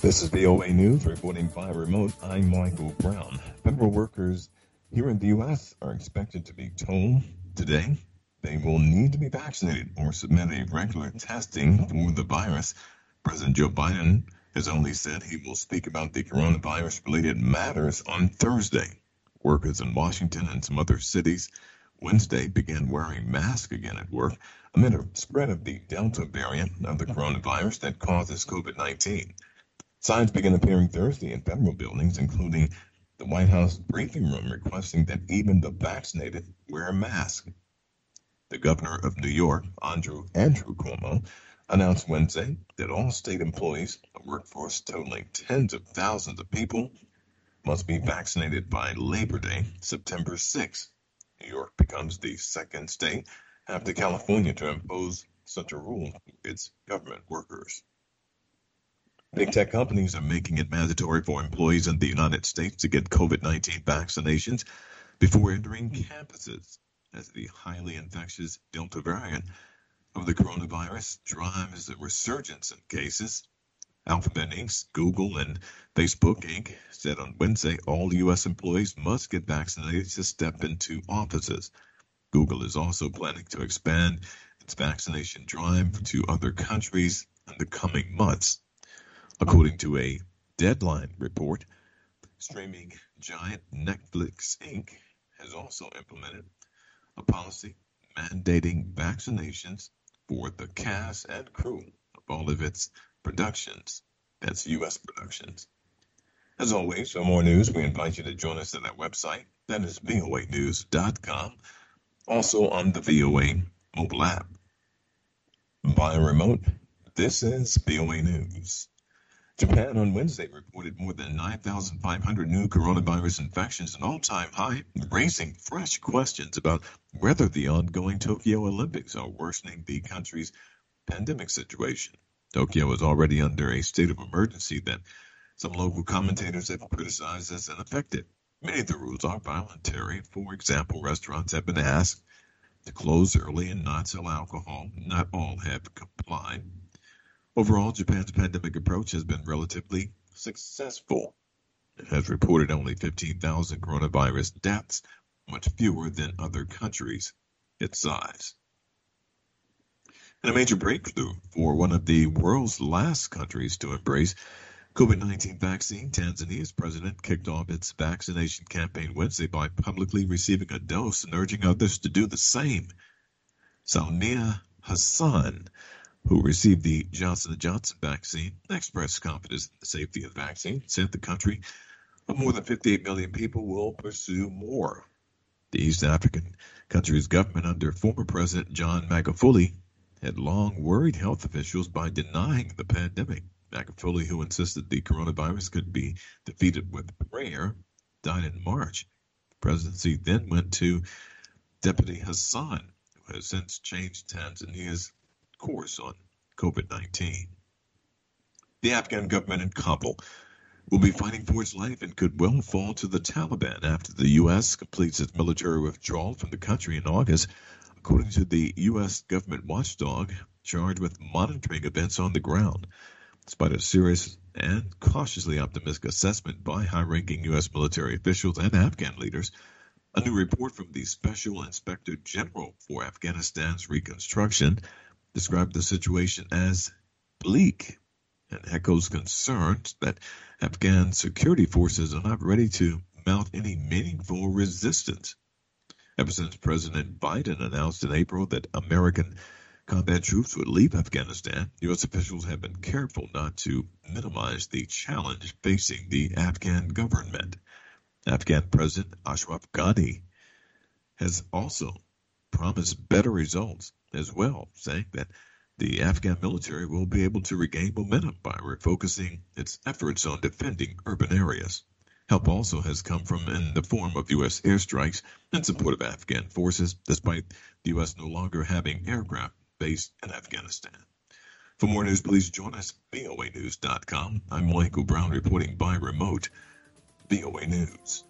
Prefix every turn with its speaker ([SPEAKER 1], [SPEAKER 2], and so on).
[SPEAKER 1] This is VOA News reporting by remote. I'm Michael Brown. Federal workers here in the U.S. are expected to be told today they will need to be vaccinated or submit a regular testing for the virus. President Joe Biden has only said he will speak about the coronavirus-related matters on Thursday. Workers in Washington and some other cities Wednesday began wearing masks again at work amid a spread of the Delta variant of the coronavirus that causes COVID-19. Signs began appearing Thursday in federal buildings, including the White House briefing room, requesting that even the vaccinated wear a mask. The governor of New York, Andrew Cuomo, announced Wednesday that all state employees, a workforce totaling tens of thousands of people, must be vaccinated by Labor Day, September 6th. New York becomes the second state after California to impose such a rule for its government workers. Big tech companies are making it mandatory for employees in the United States to get COVID-19 vaccinations before entering campuses, as the highly infectious Delta variant of the coronavirus drives a resurgence in cases. Alphabet Inc., Google, and Facebook Inc. said on Wednesday all U.S. employees must get vaccinated to step into offices. Google is also planning to expand its vaccination drive to other countries in the coming months. According to a Deadline report, streaming giant Netflix Inc. has also implemented a policy mandating vaccinations for the cast and crew of all of its productions. That's U.S. productions. As always, for more news, we invite you to join us at our website. That is voanews.com. Also on the VOA mobile app. Via remote, this is VOA News. Japan on Wednesday reported more than 9,500 new coronavirus infections, an all-time high, raising fresh questions about whether the ongoing Tokyo Olympics are worsening the country's pandemic situation. Tokyo is already under a state of emergency that some local commentators have criticized as ineffective. Many of the rules are voluntary. For example, restaurants have been asked to close early and not sell alcohol. Not all have complied. Overall, Japan's pandemic approach has been relatively successful. It has reported only 15,000 coronavirus deaths, much fewer than other countries its size. And a major breakthrough for one of the world's last countries to embrace COVID-19 vaccine, Tanzania's president kicked off its vaccination campaign Wednesday by publicly receiving a dose and urging others to do the same. Samia Hassan, who received the Johnson & Johnson vaccine, expressed confidence in the safety of the vaccine, said the country of more than 58 million people will pursue more. The East African country's government under former President John Magufuli had long worried health officials by denying the pandemic. Magufuli, who insisted the coronavirus could be defeated with prayer, died in March. The presidency then went to Deputy Hassan, who has since changed Tanzania's course on COVID-19. The Afghan government in Kabul will be fighting for its life and could well fall to the Taliban after the U.S. completes its military withdrawal from the country in August, according to the U.S. government watchdog charged with monitoring events on the ground. Despite a serious and cautiously optimistic assessment by high-ranking U.S. military officials and Afghan leaders, a new report from the Special Inspector General for Afghanistan's reconstruction described the situation as bleak and echoes concerns that Afghan security forces are not ready to mount any meaningful resistance. Ever since President Biden announced in April that American combat troops would leave Afghanistan, U.S. officials have been careful not to minimize the challenge facing the Afghan government. Afghan President Ashraf Ghani has also promised better results as well, saying that the Afghan military will be able to regain momentum by refocusing its efforts on defending urban areas. Help also has come from in the form of U.S. airstrikes in support of Afghan forces, despite the U.S. no longer having aircraft based in Afghanistan. For more news, please join us at voanews.com. I'm Michael Brown reporting by remote. VOA News.